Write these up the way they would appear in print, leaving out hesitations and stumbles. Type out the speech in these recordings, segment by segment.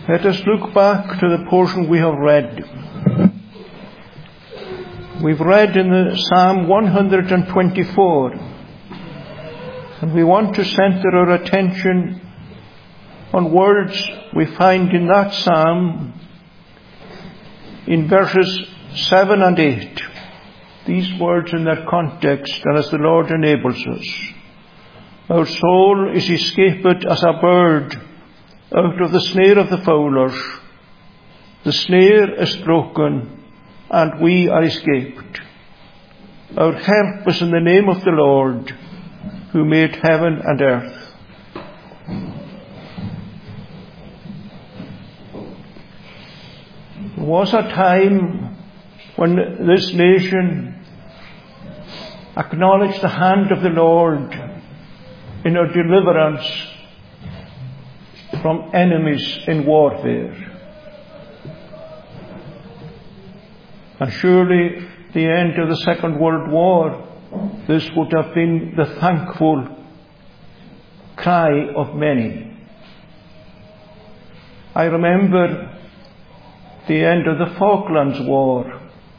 Let us look back to the portion we have read. We've read in the Psalm 124, and we want to center our attention on words we find in that psalm in verses 7 and 8. These words in their context, and as the Lord enables us. Our soul is escaped as a bird out of the snare of the fowlers. The snare is broken, and we are escaped. Our help is in the name of the Lord, who made heaven and earth. There was a time when this nation acknowledged the hand of the Lord in our deliverance from enemies in warfare. And surely the end of the Second World War, this would have been the thankful cry of many. I remember the end of the Falklands War.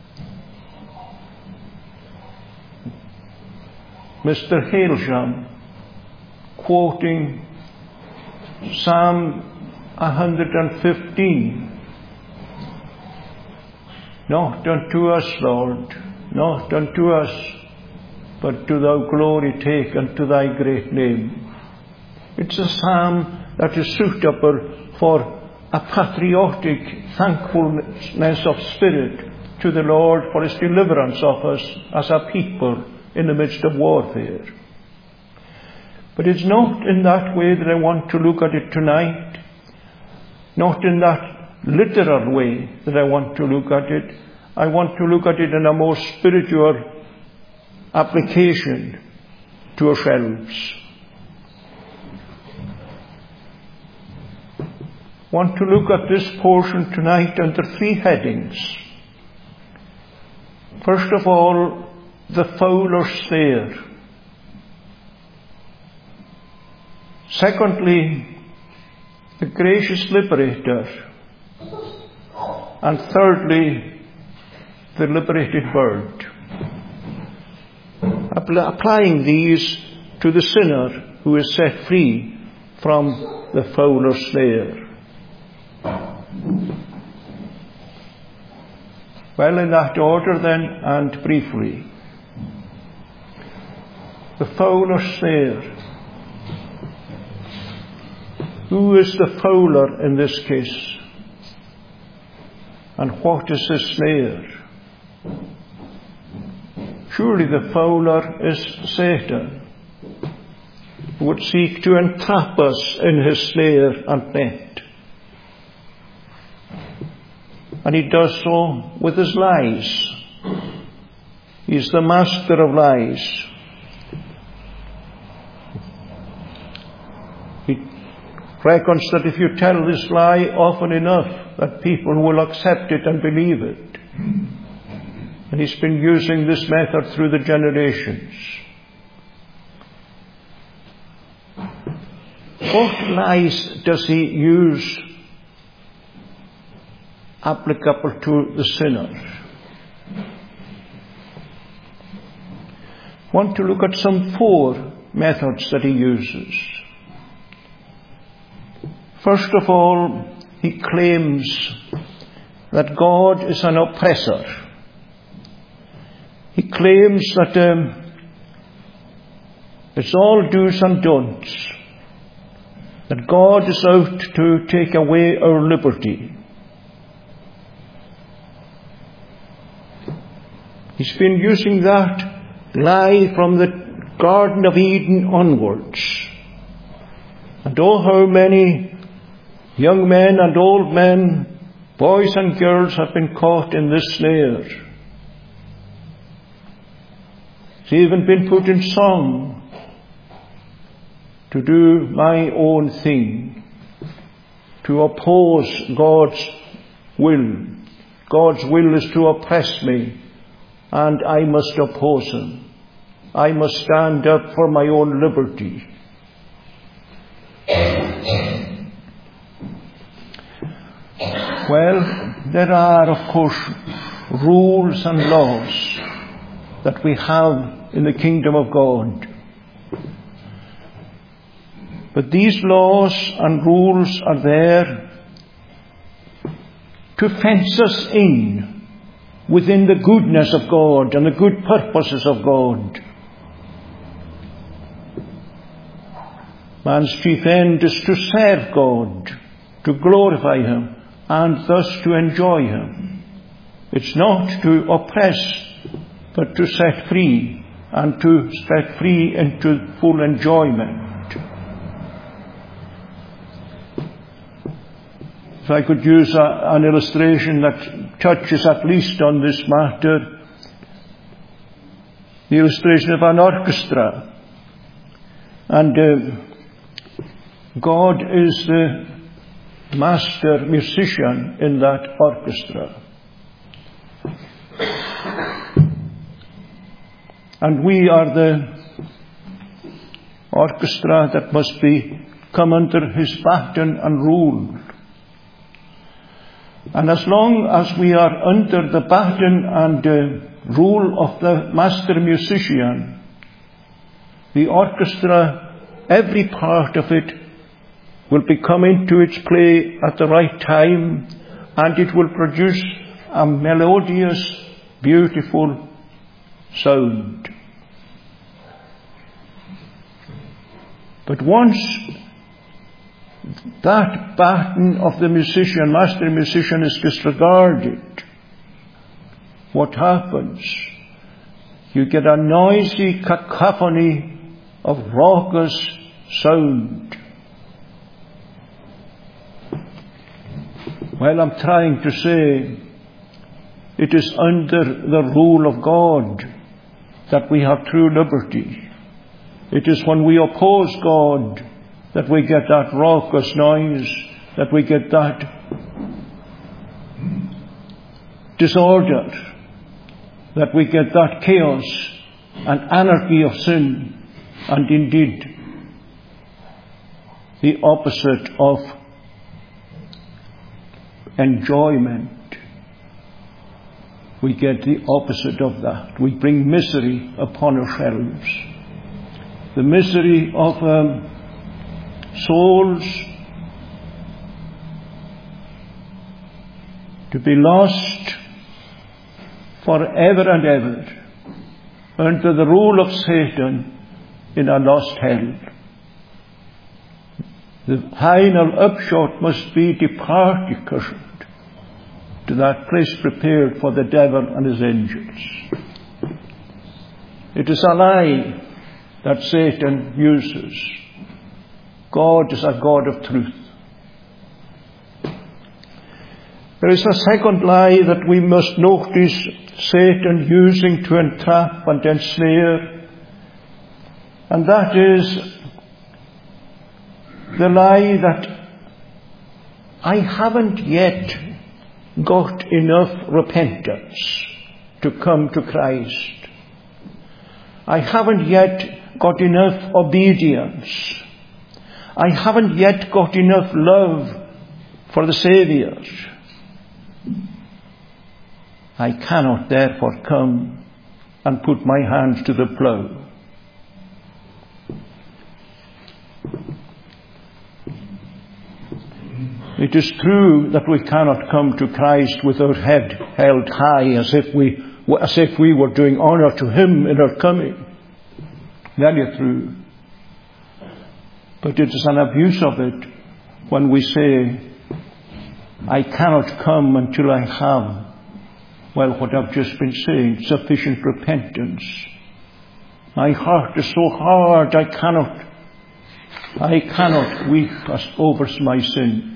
Mr. Hailsham quoting Psalm 115. Not unto us, Lord, not unto us, but to thou glory take unto thy great name. It's a psalm that is suitable for a patriotic thankfulness of spirit to the Lord for his deliverance of us as a people in the midst of warfare. But it's not in that way that I want to look at it tonight. Not in that literal way that I want to look at it. I want to look at it in a more spiritual application to ourselves. I want to look at this portion tonight under three headings. First of all, the fowler's snare. Secondly, the gracious liberator. And thirdly, the liberated bird. Applying these to the sinner who is set free from the fowler's snare. Well, in that order then, and briefly. The fowler's snare. Who is the fowler in this case? And what is his snare? Surely the fowler is Satan, who would seek to entrap us in his snare and net. And he does so with his lies. He's the master of lies. He reckons that if you tell this lie often enough, that people will accept it and believe it. And he's been using this method through the generations. What lies does he use applicable to the sinner? I want to look at some 4 methods that he uses. First of all, he claims that God is an oppressor. He claims that it's all do's and don'ts, that God is out to take away our liberty. He's been using that lie from the Garden of Eden onwards. And oh, how many young men and old men, boys and girls have been caught in this snare. It's even been put in song, to do my own thing, to oppose God's will. God's will is to oppress me, and I must oppose him. I must stand up for my own liberty. Well, there are, of course, rules and laws that we have in the kingdom of God. But these laws and rules are there to fence us in within the goodness of God and the good purposes of God. Man's chief end is to serve God, to glorify Him, and thus to enjoy Him. It's not to oppress, but to set free, and to set free into full enjoyment. If I could use an illustration that touches at least on this matter, the illustration of an orchestra. And God is the master musician in that orchestra. And we are the orchestra that must come under His baton and rule. And as long as we are under the baton and rule of the master musician, the orchestra, every part of it, will be coming into its play at the right time, and it will produce a melodious, beautiful sound. But once that baton of the musician, master musician, is disregarded, what happens? You get a noisy cacophony of raucous sound. Well, I'm trying to say it is under the rule of God that we have true liberty. It is when we oppose God that we get that raucous noise, that we get that disorder, that we get that chaos and anarchy of sin, and indeed the opposite of enjoyment. We get the opposite of that. We bring misery upon ourselves. The misery of souls to be lost forever and ever under the rule of Satan in a lost hell. The final upshot must be departure to that place prepared for the devil and his angels. It is a lie that Satan uses. God is a God of truth. There is a second lie that we must notice Satan using to entrap and ensnare, and that is the lie that I haven't yet got enough repentance to come to Christ. I haven't yet got enough obedience. I haven't yet got enough love for the Saviour. I cannot therefore come and put my hands to the plough. It is true that we cannot come to Christ with our head held high as if we were doing honour to Him in our coming. Very true. But it is an abuse of it when we say, I cannot come until I have, well, what I've just been saying, sufficient repentance. My heart is so hard, I cannot weep over my sin.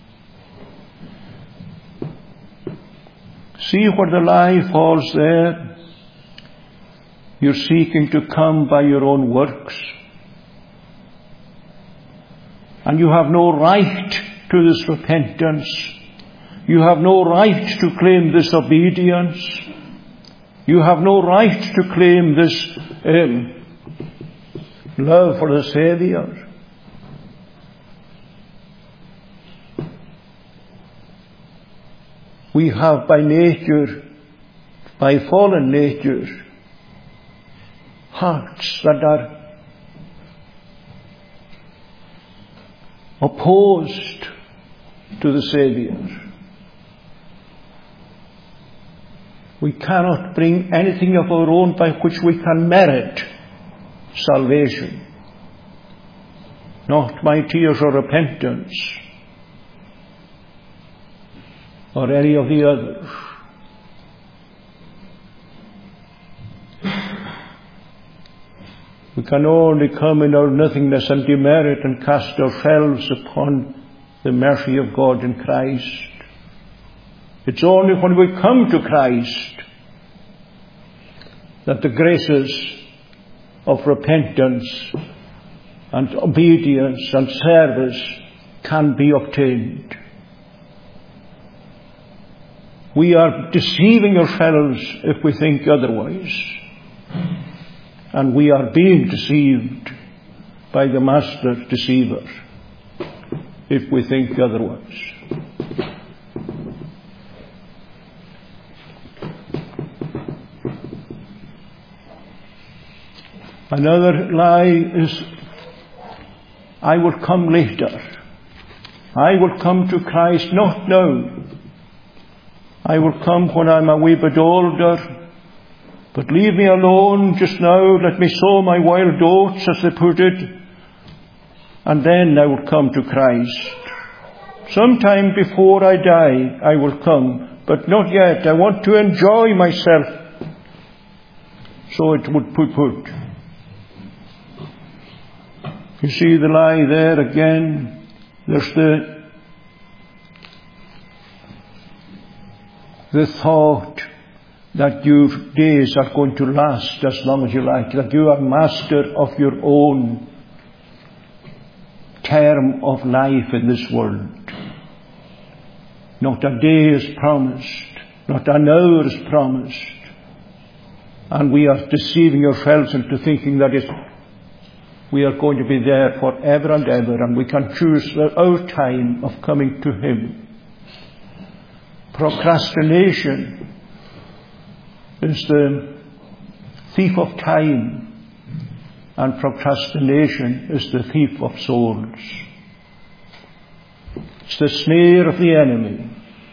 See where the lie falls there? You're seeking to come by your own works. And you have no right to this repentance. You have no right to claim this obedience. You have no right to claim this love for the Saviour. We have by nature, by fallen nature, hearts that are opposed to the Saviour. We cannot bring anything of our own by which we can merit salvation. Not by tears or repentance, or any of the others. We can only come in our nothingness and demerit and cast ourselves upon the mercy of God in Christ. It's only when we come to Christ that the graces of repentance and obedience and service can be obtained. We are deceiving ourselves if we think otherwise. And we are being deceived by the master deceiver if we think otherwise. Another lie is, I will come later. I will come to Christ not now. I will come when I'm a wee bit older. But leave me alone just now. Let me sow my wild oats, as they put it. And then I will come to Christ. Sometime before I die, I will come. But not yet. I want to enjoy myself. So it would put. You see the lie there again. There's the thought that your days are going to last as long as you like, that you are master of your own term of life in this world. Not a day is promised, not an hour is promised, and we are deceiving ourselves into thinking that we are going to be there forever and ever, and we can choose our time of coming to Him. Procrastination is the thief of time, and procrastination is the thief of souls. It's the snare of the enemy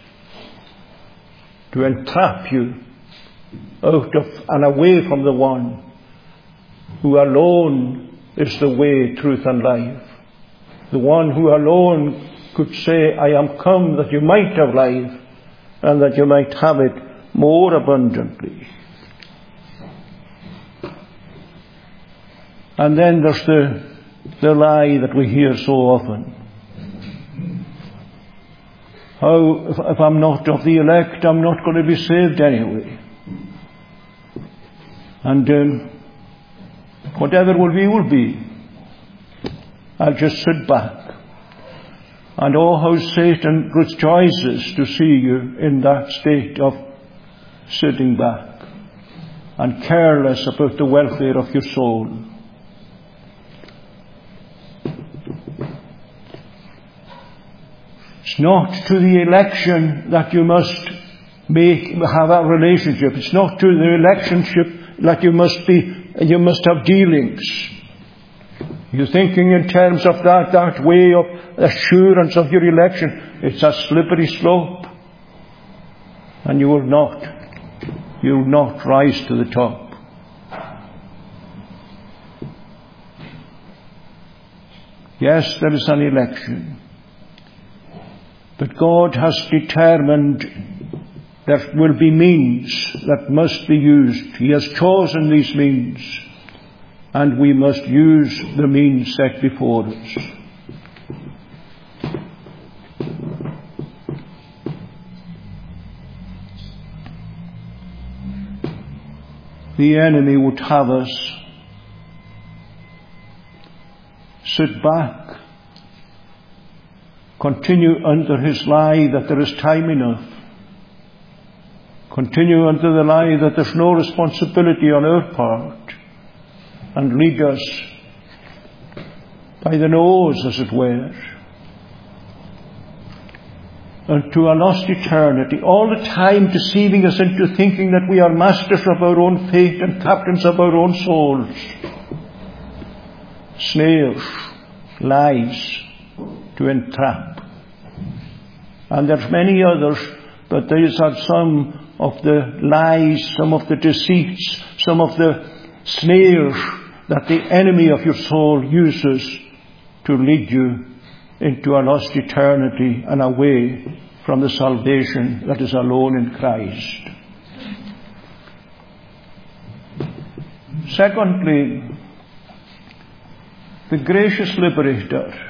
to entrap you out of and away from the one who alone is the way, truth and life. The one who alone could say, I am come that you might have life and that you might have it more abundantly. And then there's the lie that we hear so often. How, if I'm not of the elect, I'm not going to be saved anyway. And whatever will be. I'll just sit back. And oh, how Satan rejoices to see you in that state of sitting back and careless about the welfare of your soul. It's not to the election that you must have a relationship. It's not to the electionship that you must have dealings. You're thinking in terms of that way of assurance of your election. It's a slippery slope. And you will not rise to the top. Yes, there is an election. But God has determined there will be means that must be used. He has chosen these means, and we must use the means set before us. The enemy would have us sit back, continue under his lie that there is time enough, continue under the lie that there's no responsibility on our part, and lead us by the nose, as it were. unto a lost eternity, all the time deceiving us into thinking that we are masters of our own fate and captains of our own souls. Snares, lies to entrap. And there's many others, but these are some of the lies, some of the deceits, some of the snares that the enemy of your soul uses to lead you into a lost eternity and away from the salvation that is alone in Christ. Secondly, the gracious liberator.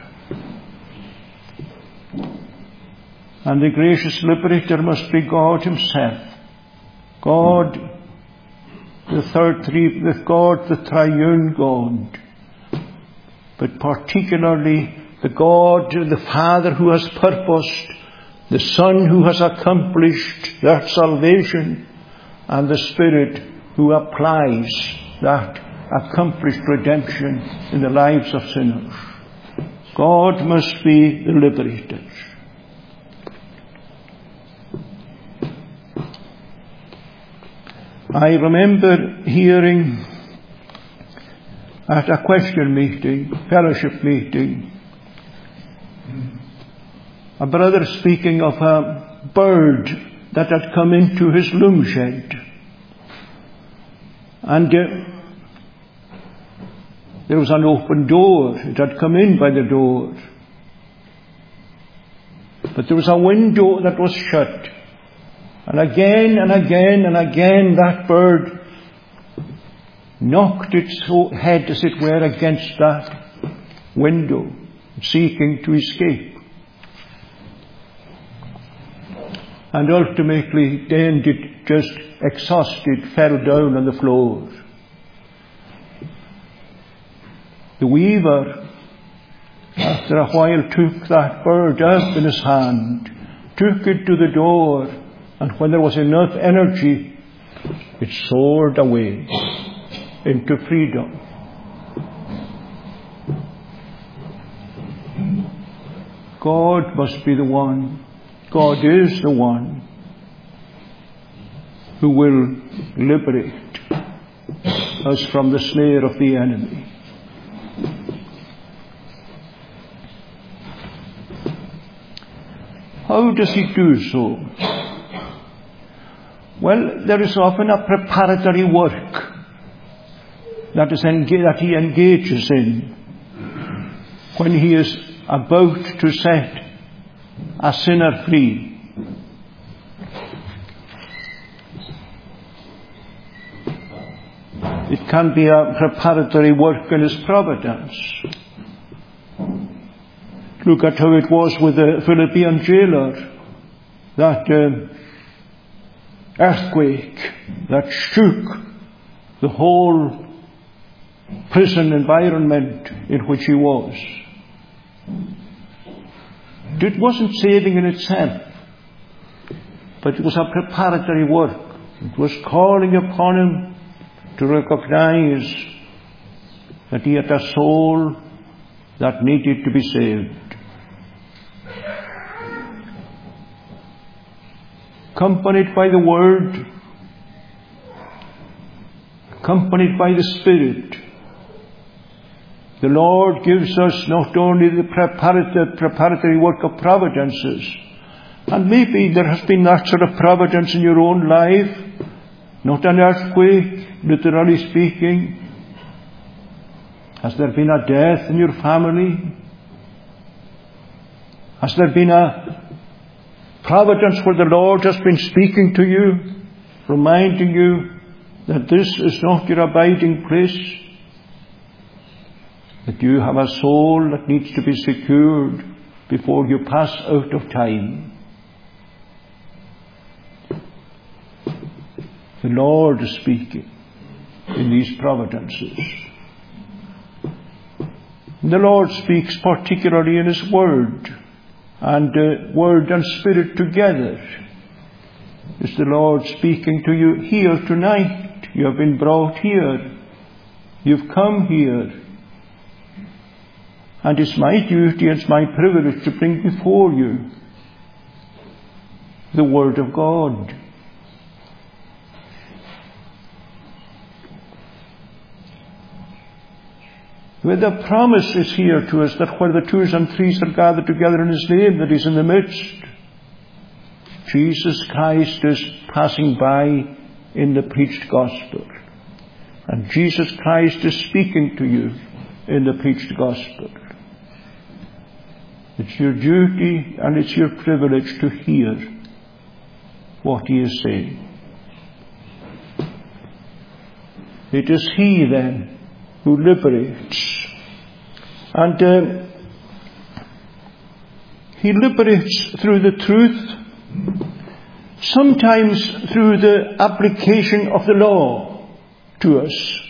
And the gracious liberator must be God himself. God, the triune God. But particularly the God, the Father who has purposed, the Son who has accomplished that salvation, and the Spirit who applies that accomplished redemption in the lives of sinners. God must be the liberator. I remember hearing at a question meeting, fellowship meeting, a brother speaking of a bird that had come into his loom shed. And there was an open door. It had come in by the door. But there was a window that was shut. And again and again and again that bird knocked its head, as it were, against that window, seeking to escape. And ultimately, then it just exhausted, fell down on the floor. The weaver, after a while, took that bird up in his hand, took it to the door, and when there was enough energy, it soared away into freedom. God must be the one, God is the one who will liberate us from the snare of the enemy. How does he do so? Well, there is often a preparatory work that he engages in when he is about to set a sinner free. It can be a preparatory work in his providence. Look at how it was with the Philippian jailer, that earthquake that shook the whole prison environment in which he was. It wasn't saving in itself, but it was a preparatory work. It was calling upon him to recognize that he had a soul that needed to be saved. Accompanied by the Word, accompanied by the Spirit, the Lord gives us not only the preparatory work of providences, and maybe there has been that sort of providence in your own life, not an earthquake, literally speaking. Has there been a death in your family? Has there been a providence where the Lord has been speaking to you, reminding you that this is not your abiding place, that you have a soul that needs to be secured before you pass out of time? The Lord is speaking in these providences. The Lord speaks particularly in His Word, and Word and Spirit together. Is the Lord speaking to you here tonight? You have been brought here. You've come here. And it's my duty, it's my privilege to bring before you the Word of God. Where the promise is here to us that where the 2 and 3 are gathered together in His name, that He's in the midst. Jesus Christ is passing by in the preached gospel. And Jesus Christ is speaking to you in the preached gospel. It's your duty and it's your privilege to hear what He is saying. It is He then who liberates. And He liberates through the truth, sometimes through the application of the law to us.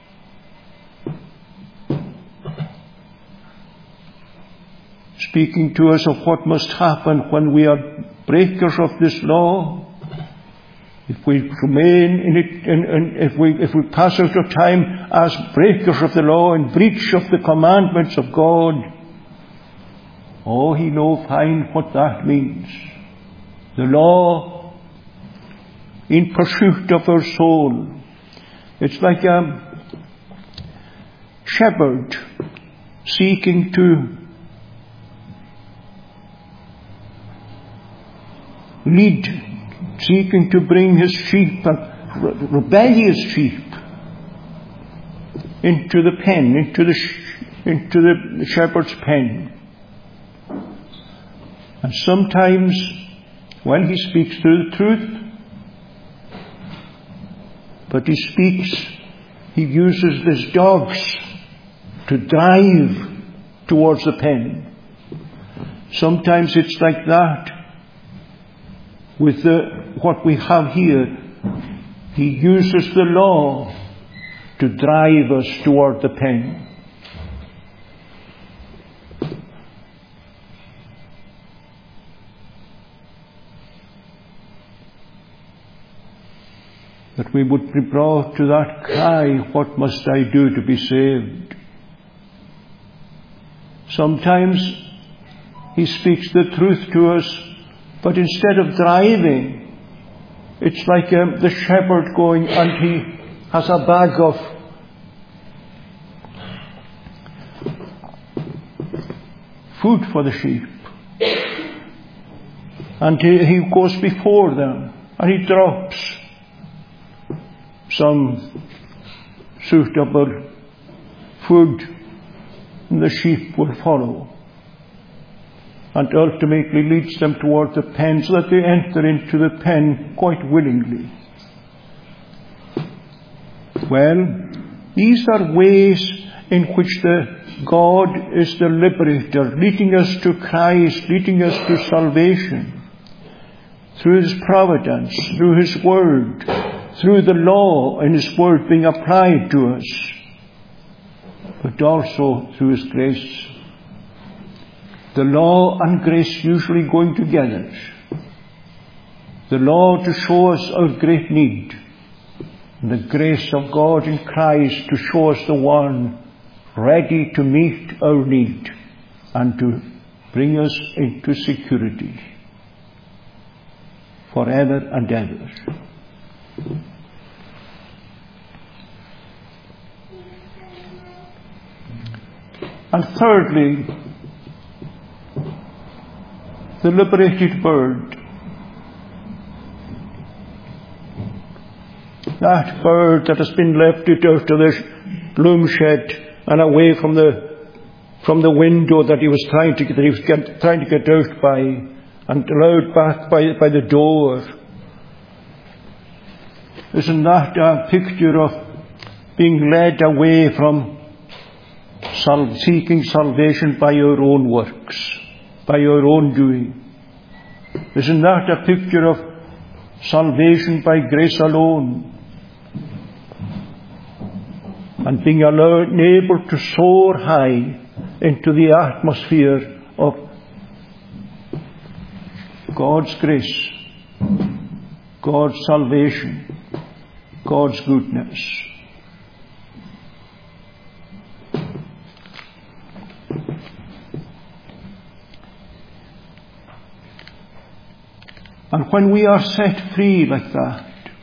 Speaking to us of what must happen when we are breakers of this law. If we remain in it, and if we pass out of time as breakers of the law in breach of the commandments of God, oh, He know fine what that means. The law in pursuit of our soul. It's like a shepherd seeking to lead, seeking to bring his sheep, rebellious sheep, into the pen, into the shepherd's pen. And sometimes, when he speaks through the truth, but he uses his dogs to drive towards the pen. Sometimes it's like that. With what we have here, He uses the law to drive us toward the pen. That we would be brought to that cry, what must I do to be saved? Sometimes He speaks the truth to us, but instead of driving, it's like the shepherd going and he has a bag of food for the sheep. And he goes before them and he drops some suitable food and the sheep will follow. And ultimately leads them toward the pen so that they enter into the pen quite willingly. Well, these are ways in which God is the liberator, leading us to Christ, leading us to salvation, through His providence, through His Word, through the law and His Word being applied to us, but also through His grace. The law and grace usually going together. The law to show us our great need, and the grace of God in Christ to show us the one ready to meet our need and to bring us into security forever and ever. And thirdly, the liberated bird. That bird that has been left out of the loom shed and away from the window that he was trying to get out by, and allowed back by the door. Isn't that a picture of being led away from seeking salvation by your own works, by your own doing? Isn't that a picture of salvation by grace alone? And being able to soar high into the atmosphere of God's grace, God's salvation, God's goodness. And when we are set free like that,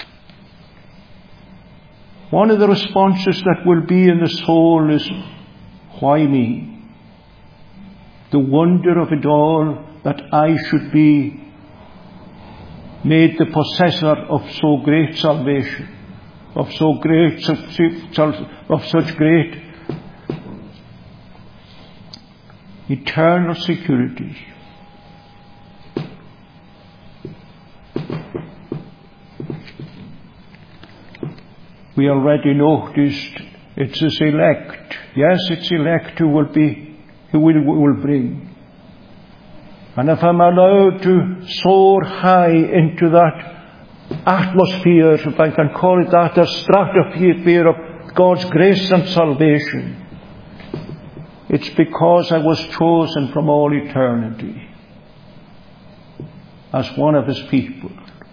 one of the responses that will be in the soul is, why me? The wonder of it all, that I should be made the possessor of so great salvation, of such great eternal security. We already noticed it's his elect. Yes, it's elect who will bring. And if I'm allowed to soar high into that atmosphere, if I can call it that, the stratosphere of God's grace and salvation, it's because I was chosen from all eternity as one of his people.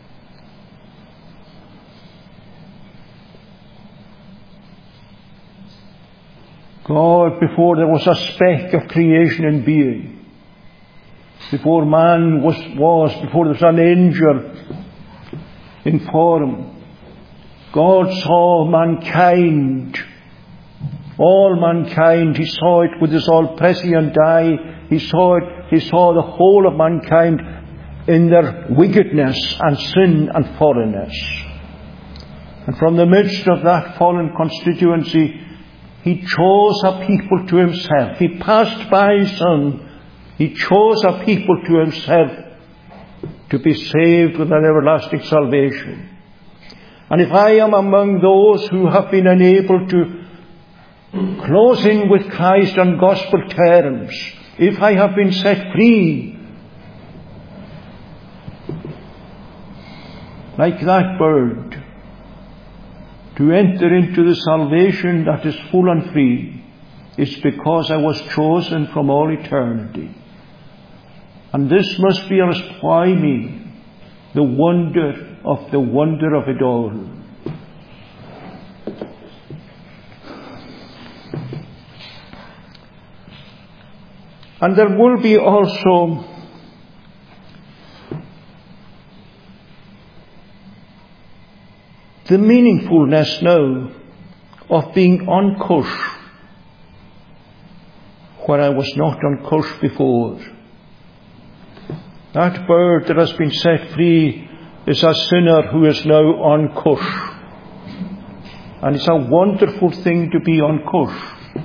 God, before there was a speck of creation in being, before man was, before there was an angel in form, God saw mankind, all mankind. He saw it with his all prescient eye. He saw the whole of mankind in their wickedness and sin and foreignness. And from the midst of that fallen constituency, he chose a people to himself. He passed by his Son. He chose a people to himself to be saved with an everlasting salvation. And if I am among those who have been unable to close in with Christ on gospel terms, if I have been set free, like that bird, to enter into the salvation that is full and free, it's because I was chosen from all eternity. And this must be why me, the wonder of it all. And there will be also the meaningfulness now of being on Cush, where I was not on Cush before. That bird that has been set free is a sinner who is now on Cush. And it's a wonderful thing to be on Cush.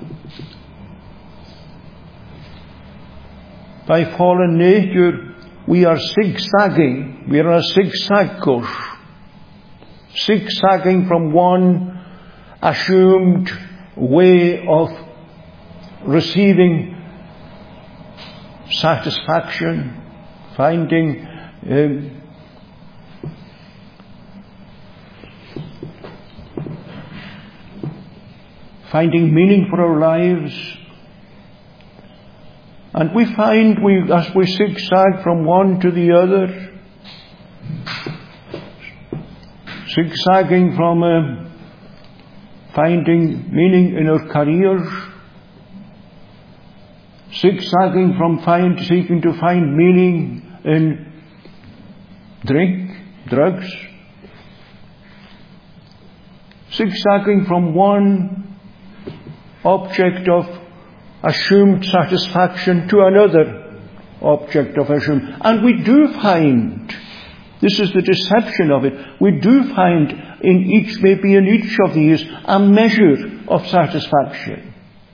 By fallen nature, we are zigzagging. We are on a zigzag Cush. Zigzagging from one assumed way of receiving satisfaction, finding meaning for our lives. And we find as we zigzag from one to the other, zigzagging from finding meaning in our careers, zigzagging from seeking to find meaning in drugs, zigzagging from one object of assumed satisfaction to another object of assumed. And we do find, this is the deception of it, we do find in each of these a measure of satisfaction.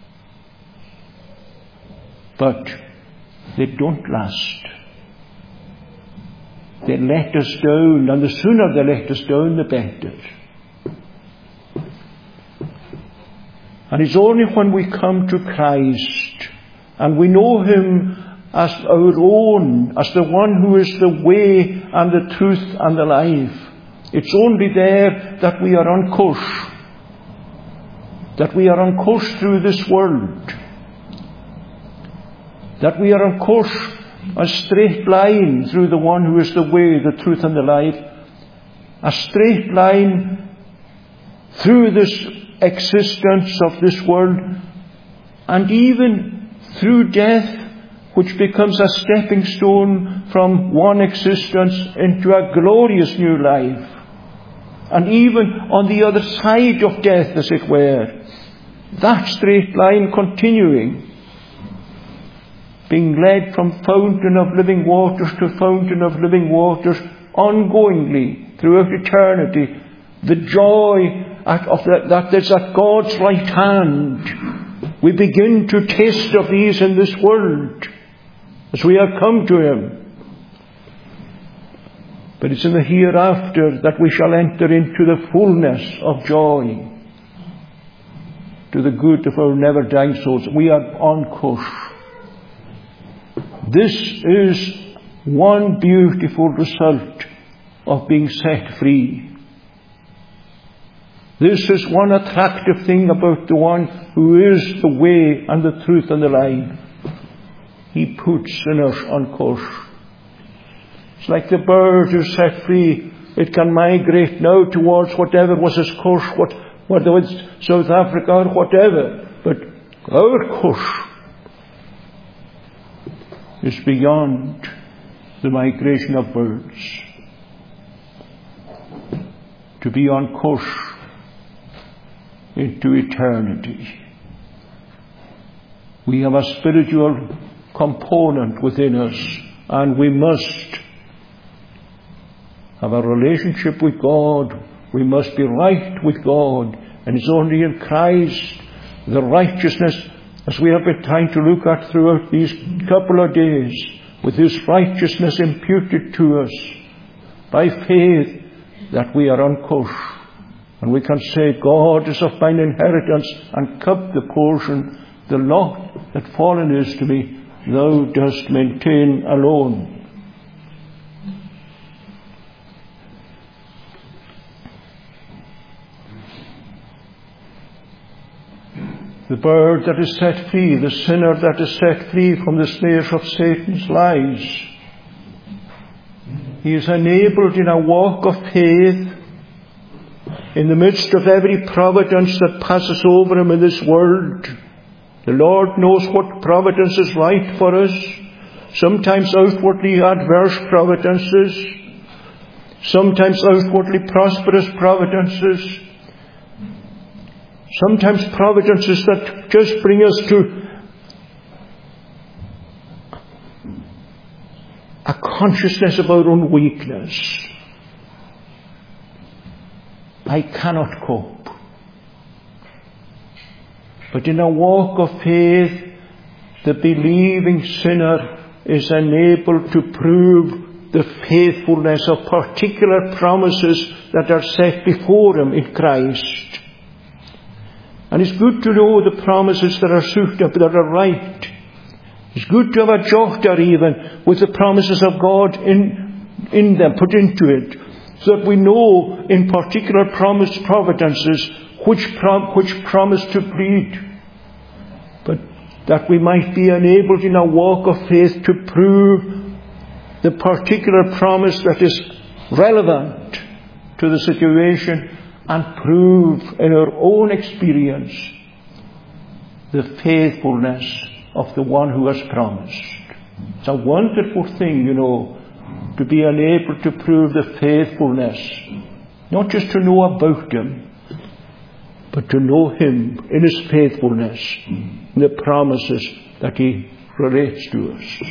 But they don't last. They let us down, and the sooner they let us down, the better. And it's only when we come to Christ and we know him as our own, as the one who is the way and the truth and the life, it's only there that we are on course. That we are on course through this world. That we are on course, a straight line through the one who is the way, the truth and the life. A straight line through this existence of this world, and even through death which becomes a stepping stone from one existence into a glorious new life. And even on the other side of death, as it were, that straight line continuing, being led from fountain of living waters to fountain of living waters, ongoingly throughout eternity, the joy that is at God's right hand. We begin to taste of these in this world as we have come to Him. But it's in the hereafter that we shall enter into the fullness of joy, to the good of our never dying souls. We are on course. This is one beautiful result of being set free. This is one attractive thing about the one who is the way and the truth and the life. He puts sinners on course. It's like the bird who's set free. It can migrate now towards whatever was its course, whether it's South Africa or whatever. But our course is beyond the migration of birds. To be on course into eternity. We have a spiritual component within us, and we must have a relationship with God. We must be right with God, and it's only in Christ, the righteousness, as we have been trying to look at throughout these couple of days, with His righteousness imputed to us by faith, that we are on course. And we can say, God is of mine inheritance, and cup the portion, the lot that fallen is to me, thou dost maintain alone. The bird that is set free, the sinner that is set free from the snares of Satan's lies, he is enabled in a walk of faith in the midst of every providence that passes over him in this world. The Lord knows what providence is right for us. Sometimes outwardly adverse providences, sometimes outwardly prosperous providences, sometimes providences that just bring us to a consciousness of our own weakness. I cannot cope. But in a walk of faith, the believing sinner is enabled to prove the faithfulness of particular promises that are set before him in Christ. And it's good to know the promises that are suitable, that are right. It's good to have a jotter even with the promises of God in them, put into it, so that we know in particular providences which promise to plead. But that we might be enabled in a walk of faith to prove the particular promise that is relevant to the situation, and prove in our own experience the faithfulness of the one who has promised. It's a wonderful thing, to be enabled to prove the faithfulness, not just to know about Him, but to know Him in His faithfulness, in the promises that He relates to us.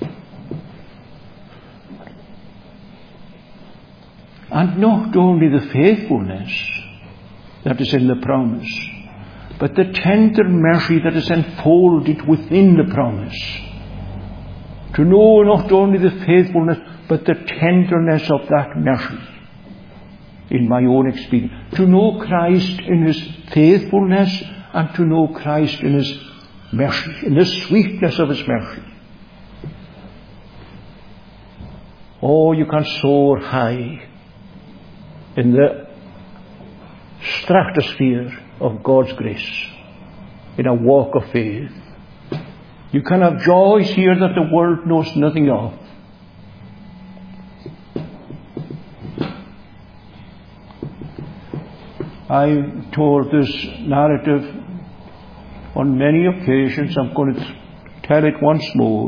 And not only the faithfulness that is in the promise, but the tender mercy that is enfolded within the promise. To know not only the faithfulness, but the tenderness of that mercy in my own experience. To know Christ in His faithfulness, and to know Christ in His mercy, in the sweetness of His mercy. Oh, you can soar high in the stratosphere of God's grace in a walk of faith. You can have joys here that the world knows nothing of. I told this narrative on many occasions. I'm going to tell it once more.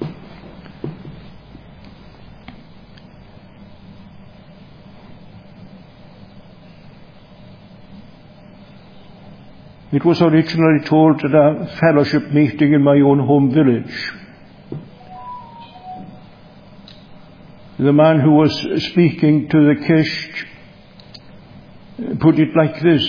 It was originally told at a fellowship meeting in my own home village. The man who was speaking to the Kish put it like this.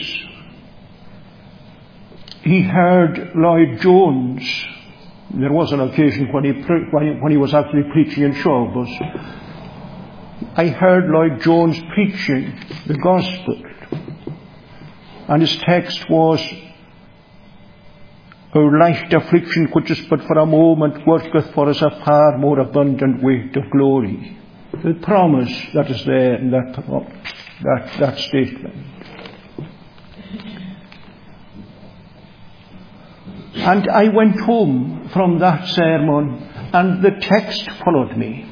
He heard Lloyd Jones. There was an occasion when he was actually preaching in Shabbos. I heard Lloyd Jones preaching the gospel. And his text was, "Our light affliction, which is but for a moment, worketh for us a far more abundant weight of glory." The promise that is there in that statement. And I went home from that sermon, and the text followed me.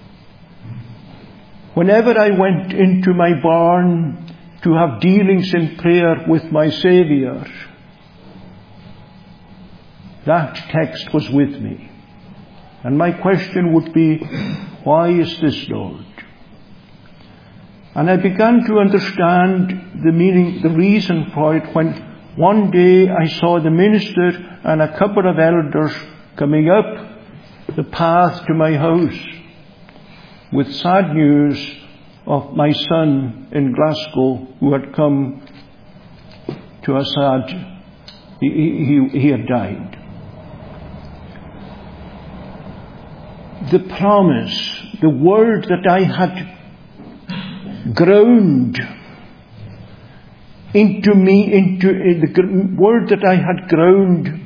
Whenever I went into my barn to have dealings in prayer with my Saviour, that text was with me. And my question would be, why is this, Lord? And I began to understand the meaning, the reason for it, when one day I saw the minister and a couple of elders coming up the path to my house with sad news of my son in Glasgow who had come to a sad, he had died. The promise, the word that I had ground into me, the word that I had ground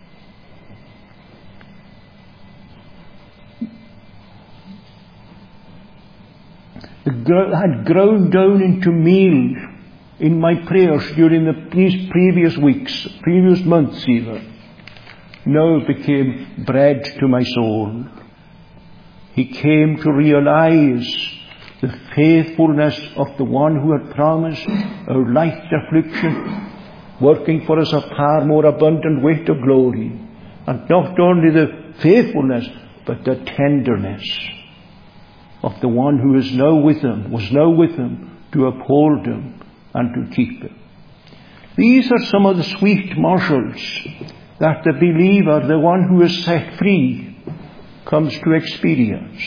had grown down into meal in my prayers during these previous weeks, previous months even, now became bread to my soul. He came to realize the faithfulness of the one who had promised our light affliction, working for us a far more abundant weight of glory. And not only the faithfulness, but the tenderness of the one who is now with him, was now with him to uphold him and to keep him. These are some of the sweet morsels that the believer, the one who is set free, comes to experience.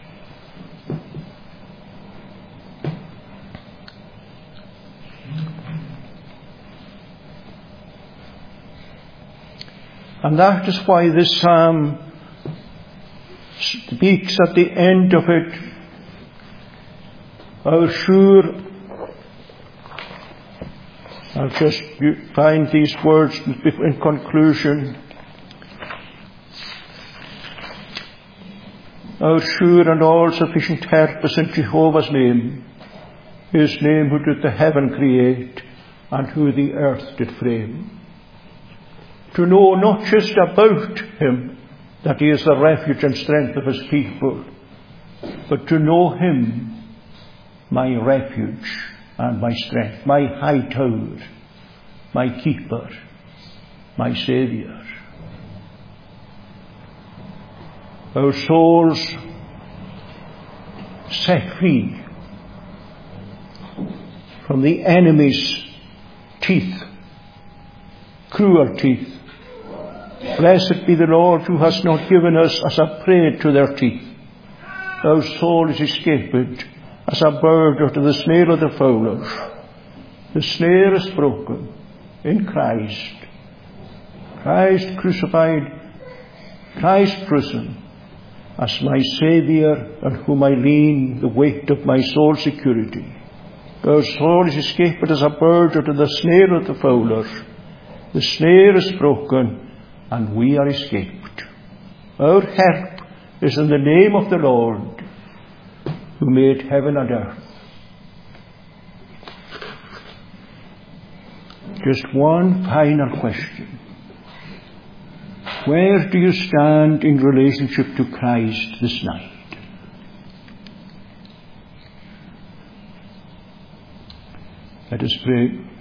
And that is why this psalm speaks at the end of it, how sure, I'll just find these words in conclusion. Our sure and all-sufficient help is in Jehovah's name, his name who did the heaven create and who the earth did frame. To know not just about him, that he is the refuge and strength of his people, but to know him, my refuge and my strength, my high tower, my keeper, my Saviour. Our souls set free from the enemy's teeth, cruel teeth. Blessed be the Lord who has not given us as a prey to their teeth. Our soul is escaped as a bird out of the snare of the fowlers. The snare is broken in Christ. Christ crucified, Christ risen, as my Saviour, on whom I lean the weight of my soul's security. Our soul is escaped as a bird out of the snare of the fowlers. The snare is broken, and we are escaped. Our help is in the name of the Lord, who made heaven and earth. Just one final question. Where do you stand in relationship to Christ this night? Let us pray.